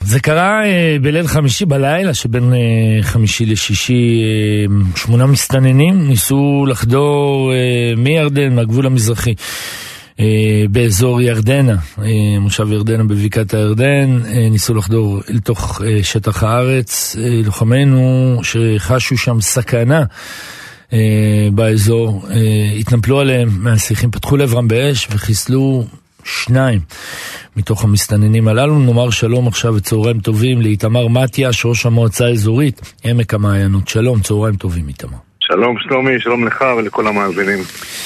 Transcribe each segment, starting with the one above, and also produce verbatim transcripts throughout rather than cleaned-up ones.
זה קרה uh, בליל חמישי בלילה, שבין uh, חמישי לשישי, uh, שמונה מסתננים ניסו לחדור uh, מירדן, מהגבול המזרחי, uh, באזור ירדנה, uh, מושב ירדנה בבקעת הירדן, uh, ניסו לחדור אל תוך uh, שטח הארץ. uh, לוחמינו שחשו שם סכנה uh, באזור, uh, התנפלו עליהם מהשיחים, פתחו לעברם באש וחיסלו שניים מתוך המסתננים הללו. נאמר שלום עכשיו וצהריים טובים לאיתמר מתיאש, ראש המועצה האזורית עמק המעיינות. שלום, צהריים טובים איתמר. שלום שלומי, שלום לך ולכל המאזינים.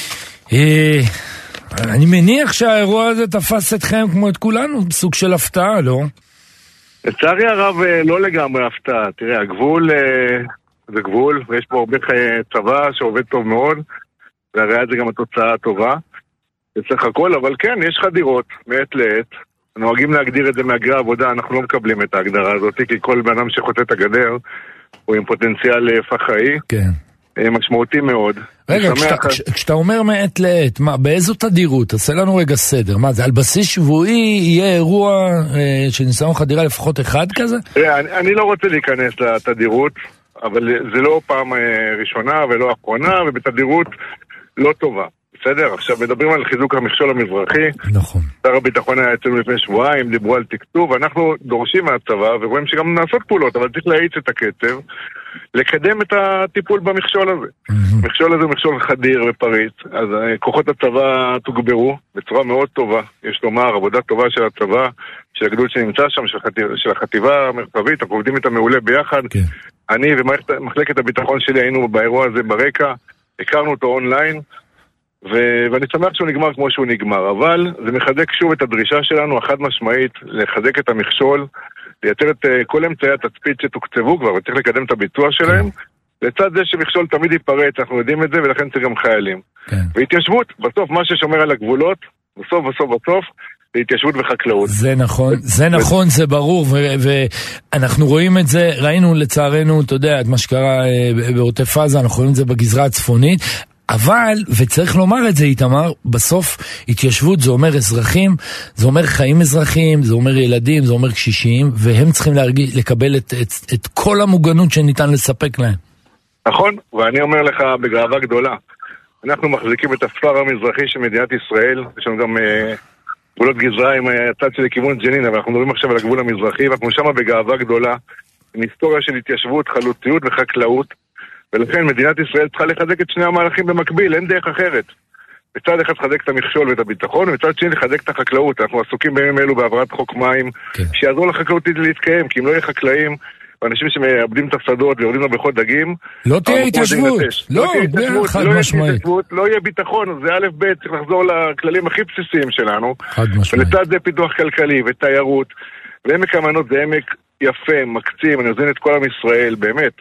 אני מניח שהאירוע הזה תפס אתכם כמו את כולנו, בסוג של הפתעה, לא? לצערי הרב לא לגמרי הפתעה. תראה, הגבול זה גבול, ויש פה הרבה חיי צבא שעובד טוב מאוד, והראיה זה גם התוצאה הטובה בסך הכל, אבל כן, יש חדירות מעת לעת. נוהגים להגדיר את זה מהגרי עבודה, אנחנו לא מקבלים את ההגדרה הזאת, כי כל בן אדם שחוצה את הגדר הוא עם פוטנציאל פח"עי, כן. משמעותי מאוד. רגע, כשאתה, כש, כשאתה אומר מעת לעת, מה, באיזו תדירות? תעשה לנו רגע סדר. מה, זה על בסיס שבועי יהיה אירוע אה, של ניסיון חדירה לפחות אחד כזה? תראה, אני, אני לא רוצה להיכנס לתדירות, אבל זה לא פעם אה, ראשונה ולא אחרונה, ובתדירות לא טובה. בסדר, עכשיו מדברים על חיזוק המכשול המזרחי. נכון. שר הביטחון היה אצלנו לפני שבועיים, דיברו על תקצוב, אנחנו דורשים מהצבא ורואים שגם נעשות פעולות, אבל צריך להאיץ את הקצב, לקדם את הטיפול במכשול הזה. Mm-hmm. מכשול הזה הוא מכשול חדיר ופריץ, אז כוחות הצבא תוגברו בצורה מאוד טובה, יש לומר, עבודה טובה של הצבא, של הגדוד שנמצא שם, של, חטיב, של החטיבה המרחבית, אנחנו עובדים איתה מעולה ביחד. Okay. אני ומחלקת הביטחון שלי היינו באירוע הזה ברקע, הכרנו אותו אונליין, ו- ואני שמח שהוא נגמר כמו שהוא נגמר, אבל זה מחזק שוב את הדרישה שלנו החד משמעית לחזק את המכשול, לייצר את uh, כל אמצעי התצפית שתוקצבו כבר וצריך לקדם את הביצוע שלהם, כן. לצד זה שמכשול תמיד ייפרץ, אנחנו יודעים את זה ולכן צריך גם חיילים. כן. והתיישבות, בסוף מה ששומר על הגבולות, בסוף בסוף בסוף, זה התיישבות וחקלאות. זה נכון, זה נכון, זה ברור, ואנחנו רואים את זה, ראינו לצערנו, אתה יודע, את מה שקרה uh, בעוטף עזה, אנחנו רואים את זה בגזרה הצפונית, אבל, וצריך לומר את זה איתמר, בסוף התיישבות זה אומר אזרחים, זה אומר חיים אזרחיים, זה אומר ילדים, זה אומר קשישים, והם צריכים להרגיש, לקבל את, את, את כל המוגנות שניתן לספק להם. נכון, ואני אומר לך בגאווה גדולה, אנחנו מחזיקים את הספר המזרחי של מדינת ישראל, יש לנו גם אה, גבולות גזרה עם הצד של כיוון ג'נין, אבל אנחנו מדברים עכשיו על הגבול המזרחי, ואנחנו שם בגאווה גדולה, עם היסטוריה של התיישבות, חלוציות וחקלאות, ולכן מדינת ישראל צריכה לחזק את שני המהלכים במקביל, אין דרך אחרת. בצד אחד לחזק את המכשול ואת הביטחון, ובצד שני לחזק את החקלאות. אנחנו עסוקים בימים אלו בעברת חוק מים, כן. שיעזור לחקלאות להתקיים, כי אם לא יהיה חקלאים, ואנשים שמאבדים את השדות ויורדים לבריכות דגים, לא תהיה התיישבות. לא, חד משמעית. לא יהיה ביטחון, זה א' ב', צריך לחזור לכללים הכי בסיסיים שלנו. חד משמעית. ולצד זה פיתוח כלכלי ותיירות, ועמק המעיינות זה עמק יפה, מקצים, אני מזמין את כל עם ישראל, באמת.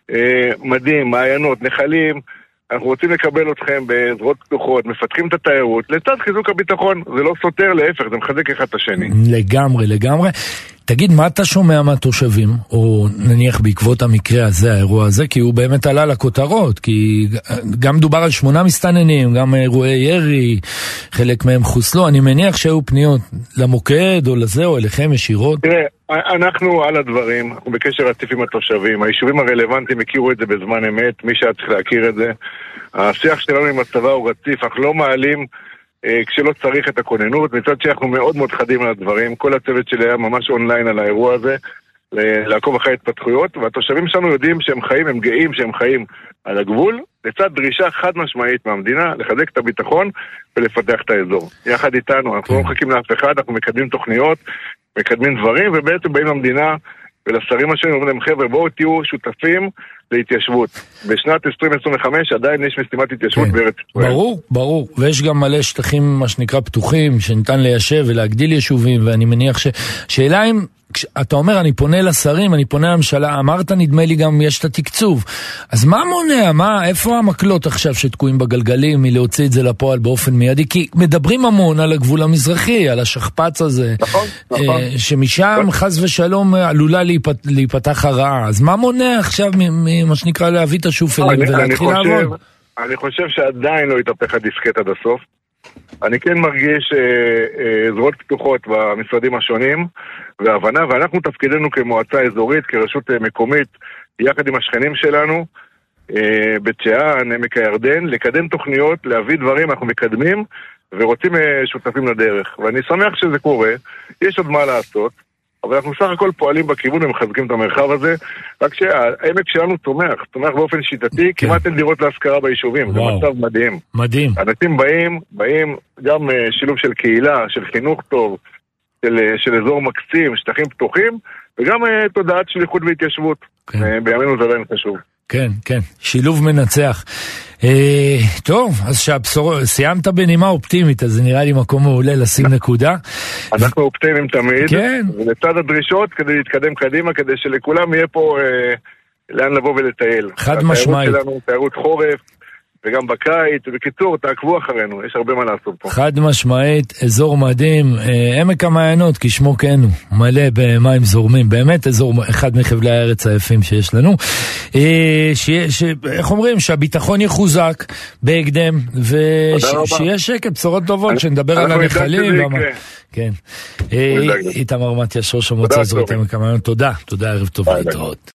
מדהים, מעיינות, נחלים, אנחנו רוצים לקבל אתכם בעזרות פתוחות, מפתחים את התיירות, לצד חיזוק הביטחון, זה לא סותר, להפך, זה מחזק אחד את השני. לגמרי, לגמרי. תגיד, מה אתה שומע מהתושבים, או נניח בעקבות המקרה הזה, האירוע הזה, כי הוא באמת עלה לכותרות, כי גם דובר על שמונה מסתננים, גם אירועי ירי, חלק מהם חוסלו, אני מניח שהיו פניות למוקד, או לזה, או אליכם ישירות. תראה, אנחנו על הדברים, אנחנו בקשר רציף עם התושבים, היישובים הרלוונטיים הכירו את זה בזמן אמת, מי שהיה צריך להכיר את זה. השיח שלנו עם הצבא הוא רציף, אנחנו לא מעלים אה, כשלא צריך את הכוננות, מצד שאנחנו מאוד מאוד חדים על הדברים, כל הצוות שלי היה ממש אונליין על האירוע הזה, לעקוב אחרי התפתחויות, והתושבים שלנו יודעים שהם חיים, הם גאים שהם חיים על הגבול, לצד דרישה חד משמעית מהמדינה, לחזק את הביטחון ולפתח את האזור. יחד איתנו, אנחנו לא מחכים לאף אחד, אנחנו מקדמים תוכניות, מקדמים דברים, ובעצם באים למדינה ולשרים השונים אומרים להם, חבר'ה, בואו תהיו שותפים להתיישבות. בשנת עשרים עשרים וחמש עדיין יש משימת התיישבות בארץ ישראל. ברור, ברור. ויש גם מלא שטחים, מה שנקרא, פתוחים, שניתן ליישב ולהגדיל יישובים, ואני מניח ש... שאלה אם... אתה אומר, אני פונה לשרים, אני פונה לממשלה, אמרת, נדמה לי גם יש את התקצוב. אז מה מונע? מה, איפה המקלות עכשיו שתקועים בגלגלים מלהוציא את זה לפועל באופן מיידי? כי מדברים המון על הגבול המזרחי, על השכפץ הזה, נכון, נכון. שמשם חס ושלום עלולה להיפתח הרעה. אז מה מונע עכשיו ממה שנקרא להביא את השופלים ולהתחיל לעבוד? אני חושב שעדיין לא יתהפך הדיסקט עד הסוף. אני כן מרגיש אה, אה, זרועות פתוחות במשרדים השונים, והבנה, ואנחנו תפקידנו כמועצה אזורית, כרשות אה, מקומית, יחד עם השכנים שלנו, אה, בית שאן, עמק הירדן, לקדם תוכניות, להביא דברים, אנחנו מקדמים, ורוצים אה, שותפים לדרך. ואני שמח שזה קורה, יש עוד מה לעשות, אבל אנחנו סך הכל פועלים בכיוון ומחזקים את המרחב הזה, רק שהעמק שלנו תומך, תומך באופן שיטתי, כן. כמעט אין דירות להשכרה ביישובים, זה מצב מדהים. מדהים. אנשים באים, באים גם שילוב של קהילה, של חינוך טוב, של, של אזור מקסים, שטחים פתוחים, וגם תודעת שליחות והתיישבות. כן. בימינו זה עדיין חשוב. כן, כן, שילוב מנצח. אה, טוב, אז שהבשור... סיימת בנימה אופטימית, אז זה נראה לי מקום מעולה לשים נקודה. אנחנו אופטימיים תמיד, כן. ולצד הדרישות כדי להתקדם קדימה, כדי שלכולם יהיה פה אה, לאן לבוא ולטייל. חד משמעית. התיירות שלנו, תיירות חורף, וגם בקיץ, ובקיצור, תעקבו אחרינו, יש הרבה מה לעשות פה. חד משמעית, אזור מדהים, עמק המעיינות, כשמו כן הוא, מלא במים זורמים, באמת אזור אחד מחבלי הארץ היפים שיש לנו. איך אומרים? שהביטחון יחוזק בהקדם, ושיהיה שקט, בשורות טובות, שנדבר על הנחלים. כן. איתמר מתיאש, ראש המועצה האזורית עמק המעיינות, תודה, תודה, ערב טוב להתראות.